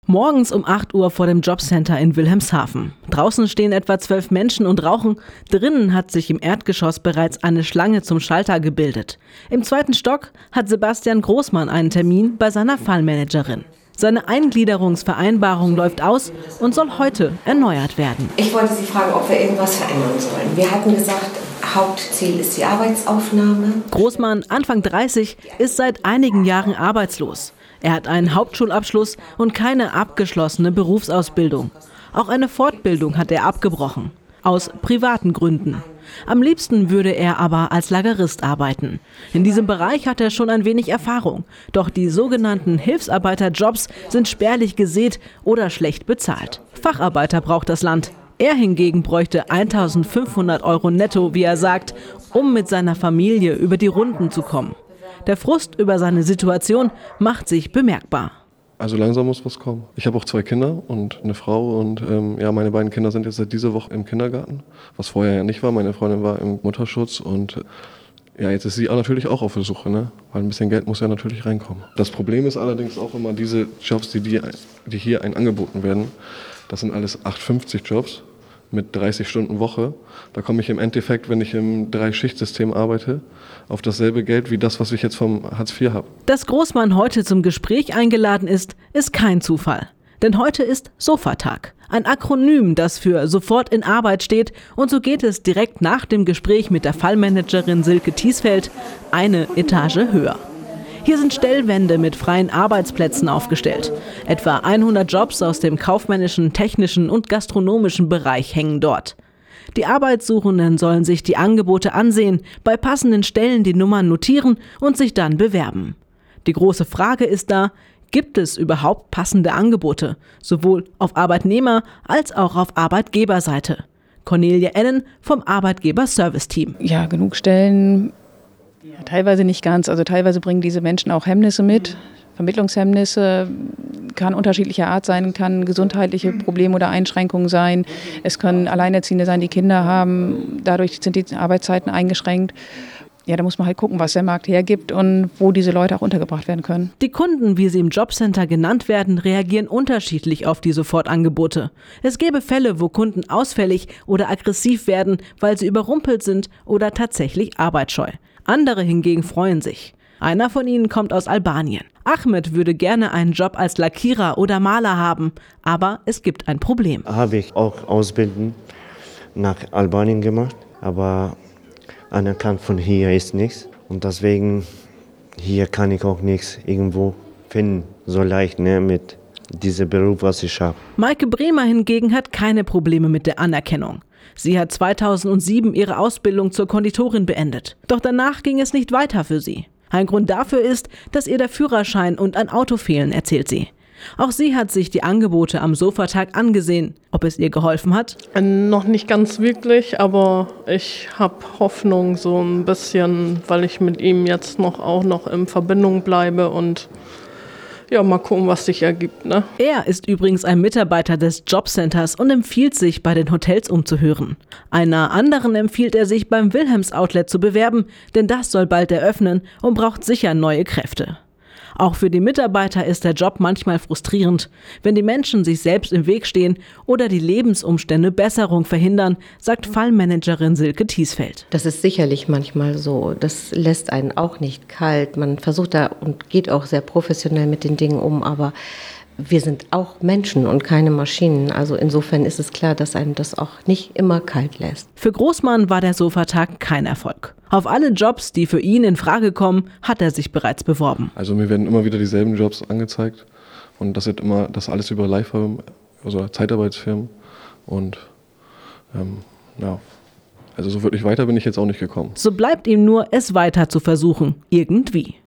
Morgens um 8 Uhr vor dem Jobcenter in Wilhelmshaven. Draußen stehen etwa 12 Menschen und rauchen. Drinnen hat sich im Erdgeschoss bereits eine Schlange zum Schalter gebildet. Im 2. Stock hat Sebastian Großmann einen Termin bei seiner Fallmanagerin. Seine Eingliederungsvereinbarung läuft aus und soll heute erneuert werden. Ich wollte Sie fragen, ob wir irgendwas verändern sollen. Wir hatten gesagt, Hauptziel ist die Arbeitsaufnahme. Großmann, Anfang 30, ist seit einigen Jahren arbeitslos. Er hat einen Hauptschulabschluss und keine abgeschlossene Berufsausbildung. Auch eine Fortbildung hat er abgebrochen. Aus privaten Gründen. Am liebsten würde er aber als Lagerist arbeiten. In diesem Bereich hat er schon ein wenig Erfahrung. Doch die sogenannten Hilfsarbeiterjobs sind spärlich gesät oder schlecht bezahlt. Facharbeiter braucht das Land. Er hingegen bräuchte 1.500 € netto, wie er sagt, um mit seiner Familie über die Runden zu kommen. Der Frust über seine Situation macht sich bemerkbar. Also langsam muss was kommen. Ich habe auch 2 Kinder und eine Frau und meine beiden Kinder sind jetzt seit dieser Woche im Kindergarten, was vorher ja nicht war. Meine Freundin war im Mutterschutz und jetzt ist sie natürlich auch auf der Suche, ne? Weil ein bisschen Geld muss ja natürlich reinkommen. Das Problem ist allerdings auch immer diese Jobs, die hier angeboten werden, das sind alles 8,50 Jobs mit 30 Stunden Woche. Da komme ich im Endeffekt, wenn ich im 3-Schicht-System arbeite, auf dasselbe Geld wie das, was ich jetzt vom Hartz IV habe. Dass Großmann heute zum Gespräch eingeladen ist kein Zufall. Denn heute ist Sofatag. Ein Akronym, das für sofort in Arbeit steht. Und so geht es direkt nach dem Gespräch mit der Fallmanagerin Silke Thiesfeld eine Etage höher. Hier sind Stellwände mit freien Arbeitsplätzen aufgestellt. Etwa 100 Jobs aus dem kaufmännischen, technischen und gastronomischen Bereich hängen dort. Die Arbeitssuchenden sollen sich die Angebote ansehen, bei passenden Stellen die Nummern notieren und sich dann bewerben. Die große Frage ist da, gibt es überhaupt passende Angebote, sowohl auf Arbeitnehmer- als auch auf Arbeitgeberseite? Cornelia Ennen vom Arbeitgeber-Service-Team. Ja, genug Stellen. Ja, teilweise nicht ganz. Also teilweise bringen diese Menschen auch Hemmnisse mit. Vermittlungshemmnisse kann unterschiedlicher Art sein, kann gesundheitliche Probleme oder Einschränkungen sein. Es können Alleinerziehende sein, die Kinder haben. Dadurch sind die Arbeitszeiten eingeschränkt. Ja, da muss man halt gucken, was der Markt hergibt und wo diese Leute auch untergebracht werden können. Die Kunden, wie sie im Jobcenter genannt werden, reagieren unterschiedlich auf die Sofortangebote. Es gäbe Fälle, wo Kunden ausfällig oder aggressiv werden, weil sie überrumpelt sind oder tatsächlich arbeitsscheu. Andere hingegen freuen sich. Einer von ihnen kommt aus Albanien. Ahmed würde gerne einen Job als Lackierer oder Maler haben, aber es gibt ein Problem. Habe ich auch Ausbildung nach Albanien gemacht, aber anerkannt von hier ist nichts. Und deswegen, hier kann ich auch nichts irgendwo finden, so leicht, mit diesem Beruf, was ich habe. Maike Bremer hingegen hat keine Probleme mit der Anerkennung. Sie hat 2007 ihre Ausbildung zur Konditorin beendet. Doch danach ging es nicht weiter für sie. Ein Grund dafür ist, dass ihr der Führerschein und ein Auto fehlen, erzählt sie. Auch sie hat sich die Angebote am Sofatag angesehen. Ob es ihr geholfen hat? Noch nicht ganz wirklich, aber ich habe Hoffnung so ein bisschen, weil ich mit ihm jetzt auch noch in Verbindung bleibe und ja, mal gucken, was sich ergibt, ne? Er ist übrigens ein Mitarbeiter des Jobcenters und empfiehlt sich, bei den Hotels umzuhören. Einer anderen empfiehlt er sich, beim Wilhelms Outlet zu bewerben, denn das soll bald eröffnen und braucht sicher neue Kräfte. Auch für die Mitarbeiter ist der Job manchmal frustrierend, wenn die Menschen sich selbst im Weg stehen oder die Lebensumstände Besserung verhindern, sagt Fallmanagerin Silke Thiesfeld. Das ist sicherlich manchmal so. Das lässt einen auch nicht kalt. Man versucht da und geht auch sehr professionell mit den Dingen um, aber wir sind auch Menschen und keine Maschinen. Also insofern ist es klar, dass einem das auch nicht immer kalt lässt. Für Großmann war der Sofatag kein Erfolg. Auf alle Jobs, die für ihn in Frage kommen, hat er sich bereits beworben. Also mir werden immer wieder dieselben Jobs angezeigt und das alles über Leihfirmen, also Zeitarbeitsfirmen und also so wirklich weiter bin ich jetzt auch nicht gekommen. So bleibt ihm nur, es weiter zu versuchen, irgendwie.